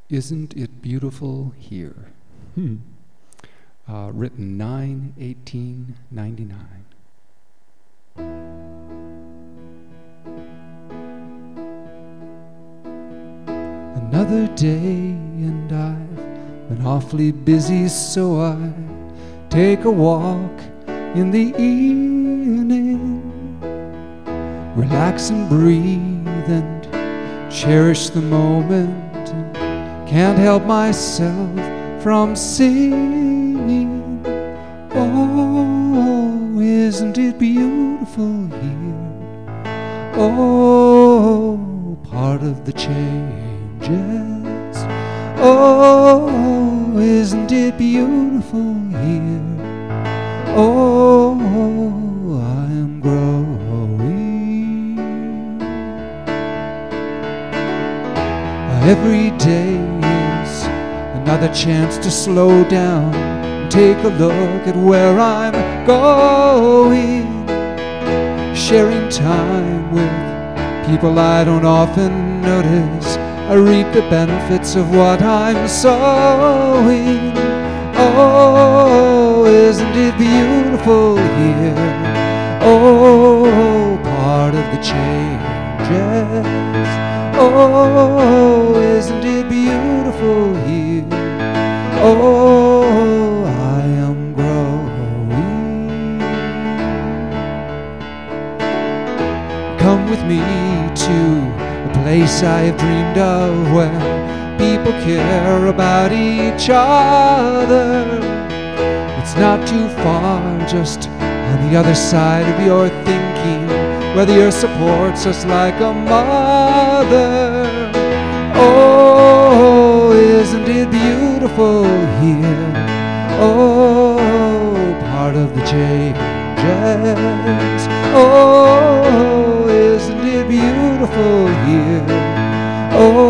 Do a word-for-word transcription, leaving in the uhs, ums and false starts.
Isn't It Beautiful Here? Hmm. Uh, written nine eighteen ninety-nine. Another day and I've been awfully busy, so I take a walk in the evening, relax and breathe and cherish the moment. Can't help myself from singing. Oh, isn't it beautiful here? Oh, part of the changes. Oh, isn't it beautiful here? Oh, I am growing. Every day is another chance to slow down and take a look at where I'm going. Sharing time with people I don't often notice, I reap the benefits of what I'm sowing. Oh, isn't it beautiful here? Oh, part of the changes. Oh, isn't it beautiful here? Oh, I am growing. Come with me to a place I have dreamed of, where people care about each other. It's not too far, just on the other side of your thinking, where the earth supports us like a mother. Oh, isn't it beautiful here? Oh, part of the changes. Oh, isn't it beautiful here? Oh,